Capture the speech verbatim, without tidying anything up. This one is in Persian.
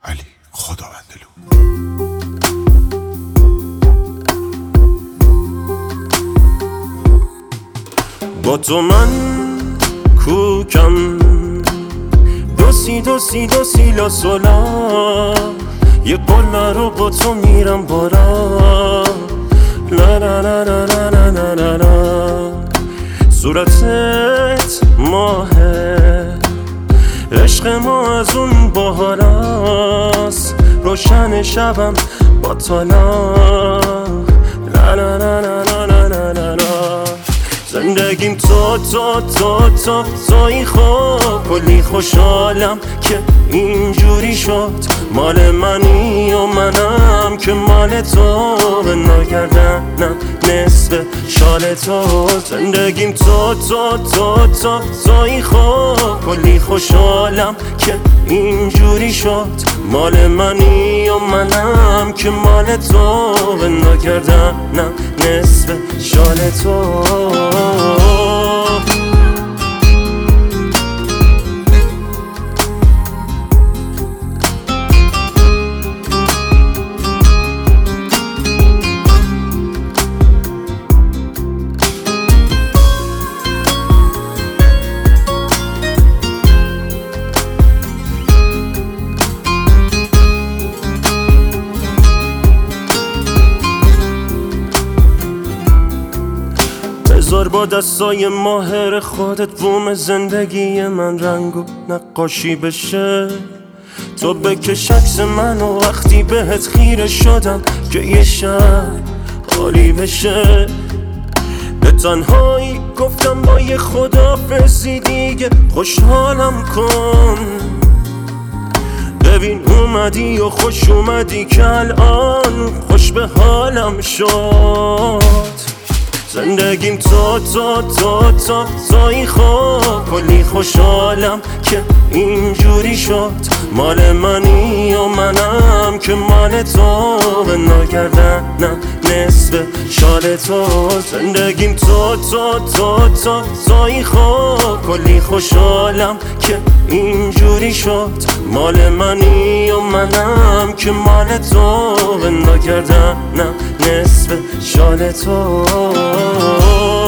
علی خداوندلو. با تو من کوکم دوسی دوسی دوسی لا سولا، یه قول رو با تو میرم بارا، لا لا لا لا لا لا لا لا. صورتت ماهه، عشق ما از اون بهاراست، روشن شبم با تالا، لا لا لا لا لا لا لا لا. زندگیم تو تو تو تو توی خوب، کلی خوشحالم که اینجوری شد، مال منی و منم که مال تو، به ناگردنم نصف شال تو. زندگیم تو تو تو تو توی خوب، کلی خوشحالم که اینجوری شد، مال منی و منم که مال تو، به ناگردنم نصف شال تو. بذار با دستای ماهر خودت بوم زندگی من رنگ و نقاشی بشه، تو بکش عکس منو وقتی بهت خیره شدم که یه شب حالی بشه. به تنهایی گفتم با یه خدافظی دیگه خوشحالم کن، ببین اومدی و خوش اومدی که الان خوش به حالم شد. زندگیم تو تو تو تو توی خوب، کلی خوشحالم که اینجوری شد، مال منی و منم که مال تو، به ناگردنم نصف شال تو. زندگیم تو تو تو تو توی خوب، کلی خوشحالم که اینجوری شد، مال منی و منم که مال تو، به ناگردنم نصف شال تو.